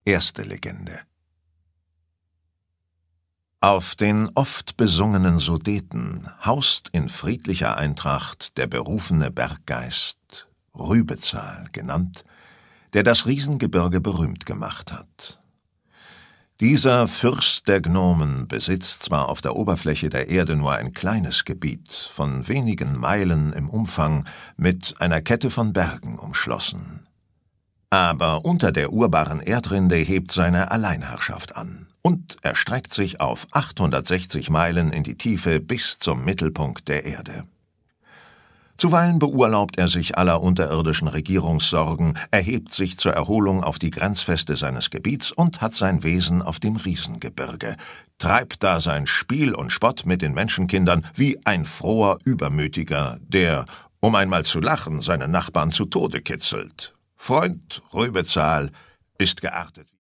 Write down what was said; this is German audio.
Erste Legende. Auf den oft besungenen Sudeten haust in friedlicher Eintracht der berufene Berggeist, Rübezahl genannt, der das Riesengebirge berühmt gemacht hat. Dieser Fürst der Gnomen besitzt zwar auf der Oberfläche der Erde nur ein kleines Gebiet, von wenigen Meilen im Umfang, mit einer Kette von Bergen umschlossen. Aber unter der urbaren Erdrinde hebt seine Alleinherrschaft an und erstreckt sich auf 860 Meilen in die Tiefe bis zum Mittelpunkt der Erde. Zuweilen beurlaubt er sich aller unterirdischen Regierungssorgen, erhebt sich zur Erholung auf die Grenzfeste seines Gebiets und hat sein Wesen auf dem Riesengebirge, treibt da sein Spiel und Spott mit den Menschenkindern wie ein froher Übermütiger, der, um einmal zu lachen, seine Nachbarn zu Tode kitzelt. Freund Rübezahl ist geartet.